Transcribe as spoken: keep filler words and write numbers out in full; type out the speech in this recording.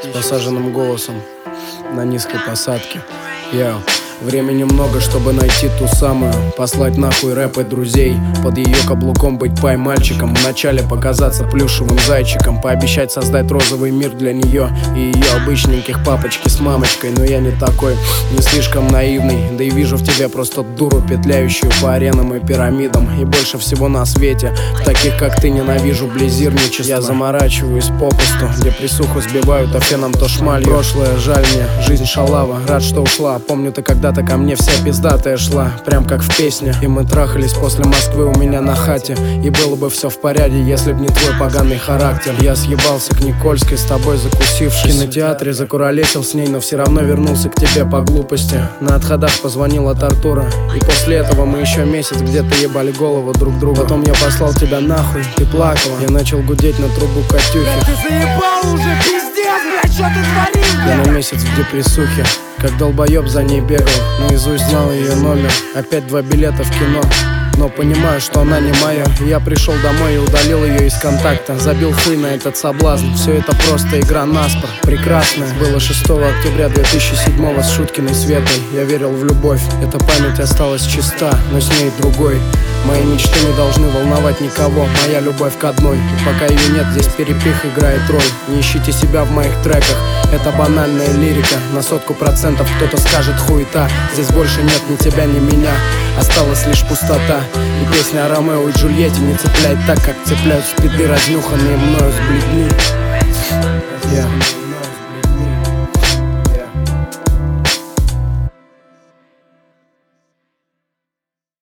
с посаженным голосом на низкой посадке. Я Времени много, чтобы найти ту самую, послать нахуй рэп и друзей, под ее каблуком быть пай-мальчиком, вначале показаться плюшевым зайчиком, пообещать создать розовый мир для нее и ее обычненьких папочки с мамочкой. Но я не такой, не слишком наивный, да и вижу в тебе просто дуру, петляющую по аренам и пирамидам. И больше всего на свете в таких, как ты, ненавижу близирничество. Я заморачиваюсь попусту, где присуху сбивают, а феном то шмалью. Прошлое жаль мне, жизнь шалава, рад, что ушла. Помню, ты когда-то ко мне вся пиздатая шла, прям как в песне. И мы трахались после Москвы у меня на хате, и было бы все в порядке, если б не твой поганый характер. Я съебался к Никольской, с тобой закусившись, в кинотеатре закуролесил с ней, но все равно вернулся к тебе по глупости. На отходах позвонила Тартура, и после этого мы еще месяц где-то ебали голову друг другу. Потом я послал тебя нахуй, ты плакала, я начал гудеть на трубу Катюхи. Бля, ты заебал уже, пиздец, блядь, что ты творишь, бля? Я на месяц в депрессухе, как долбоеб за ней бегал, наизусть знал ее номер. Опять два билета в кино, но понимаю, что она не моя. Я пришел домой и удалил ее из контакта, забил хуй на этот соблазн. Все это просто игра наспор, прекрасная. Было шестого октября две тысячи седьмого с Шуткиной Светой. Я верил в любовь, эта память осталась чиста, но с ней другой. Мои мечты не должны волновать никого, моя любовь к одной. И пока ее нет, здесь перепих играет роль. Не ищите себя в моих треках, это банальная лирика. На сотку процентов кто-то скажет хуета. Здесь больше нет ни тебя, ни меня, осталась лишь пустота. И песня о Ромео и Джульетте не цепляет так, как цепляют спиды, разнюханные мною с бледни. Yeah.